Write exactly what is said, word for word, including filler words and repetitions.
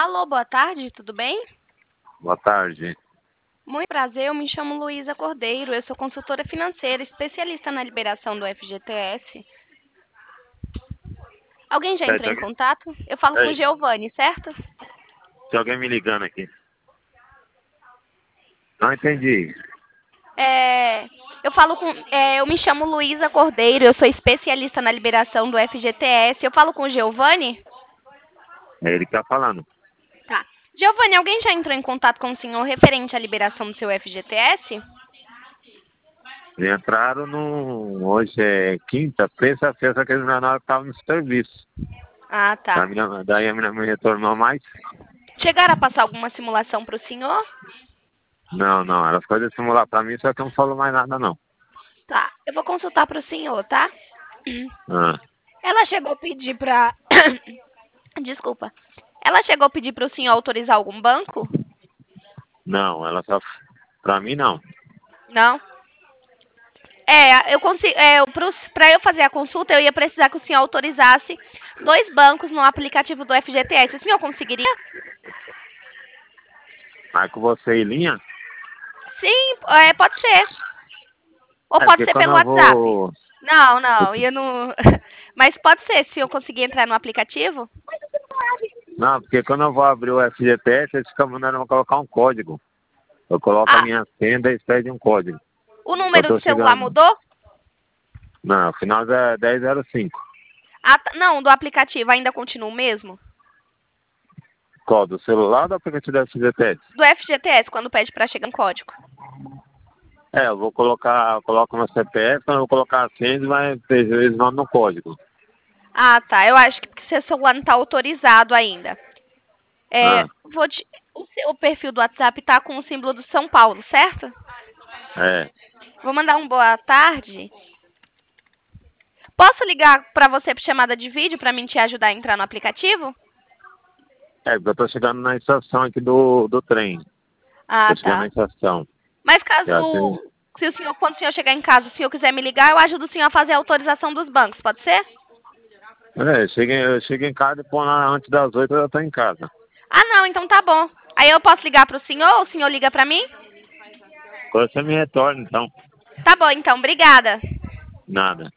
Alô, boa tarde, tudo bem? Boa tarde. Muito prazer, eu me chamo Luísa Cordeiro, eu sou consultora financeira, especialista na liberação do F G T S. Alguém já Peraí, entrou tem em alguém, contato? Eu falo com o peraí, Giovanni, certo? tem alguém me ligando aqui. Não entendi. É, eu falo com, é, eu me chamo Luísa Cordeiro, eu sou especialista na liberação do F G T S. Eu falo com o Giovanni? É ele que tá falando. Tá. Giovanni, alguém já entrou em contato com o senhor referente à liberação do seu F G T S? Eles entraram no. Hoje é quinta, terça-feira, só que eles na hora que estavam no serviço. Ah, tá. Daí a menina, daí a menina me retornou mais. Chegaram a passar alguma simulação para o senhor? Não, não, ela ficou de simular pra mim, só que não falou mais nada não. Tá, eu vou consultar para o senhor, tá? Ah, Ela chegou a pedir para... Desculpa. Ela chegou a pedir para o senhor autorizar algum banco? não, ela só. Pra mim não. Não? É, eu consigo, é, para eu fazer a consulta, eu ia precisar que o senhor autorizasse dois bancos no aplicativo do F G T S. O senhor conseguiria? Mas com você e linha? Sim, é, pode ser. Ou É pode porque ser quando pelo eu WhatsApp. vou. Não, não, ia no... Mas pode ser, se eu conseguir entrar no aplicativo. Não, porque quando eu vou abrir o F G T S, eles ficam mandando eu colocar um código. Eu coloco a Ah, minha senha e eles pedem um código. o Eu número tô do celular chegando. mudou? Não, o final é dez zero cinco. Ah, tá- não, do aplicativo ainda continua o mesmo? Qual? Do celular ou do aplicativo da F G T S? Do F G T S, quando pede para chegar um código. É, eu vou colocar, eu coloco meu C P F, quando eu vou colocar a senha, eles vai- eles mandam no código. Ah, tá. Eu acho que porque seu celular não está autorizado ainda. É, Ah, vou te- o seu perfil do WhatsApp tá com o símbolo do São Paulo, certo? é. Vou mandar um boa tarde. Posso ligar para você por chamada de vídeo para mim te ajudar a entrar no aplicativo? É, porque eu tô chegando na estação aqui do, do trem. Ah, Tô chegando na tá. estação. Mas Já tem. caso, se o senhor, quando o senhor chegar em casa, se o senhor quiser me ligar, eu ajudo o senhor a fazer a autorização dos bancos, pode ser? É, eu chego, em- eu chego em casa e pô, lá antes das oito eu já tô em casa. Ah, não, então tá bom. Aí eu posso ligar para o senhor ou o senhor liga para mim? Quando você me retorna, então. Tá bom, então, obrigada. Nada.